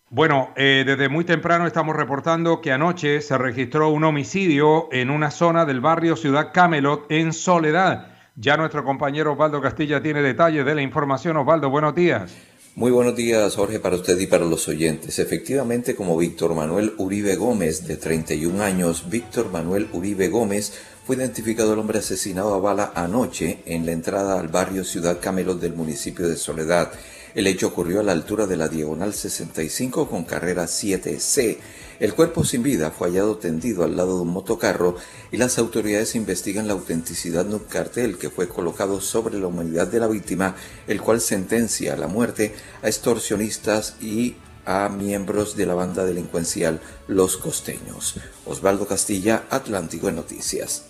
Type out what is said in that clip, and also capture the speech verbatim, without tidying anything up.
Bueno, eh, desde muy temprano estamos reportando que anoche se registró un homicidio en una zona del barrio Ciudad Camelot en Soledad. Ya nuestro compañero Osvaldo Castilla tiene detalles de la información. Osvaldo, buenos días. Muy buenos días, Jorge, para usted y para los oyentes. Efectivamente, como Víctor Manuel Uribe Gómez, de treinta y un años, Víctor Manuel Uribe Gómez fue identificado el hombre asesinado a bala anoche en la entrada al barrio Ciudad Camelot del municipio de Soledad. El hecho ocurrió a la altura de la diagonal sesenta y cinco con carrera siete C. El cuerpo sin vida fue hallado tendido al lado de un motocarro y las autoridades investigan la autenticidad de un cartel que fue colocado sobre la humanidad de la víctima, el cual sentencia a la muerte a extorsionistas y a miembros de la banda delincuencial Los Costeños. Osvaldo Castilla, Atlántico en Noticias.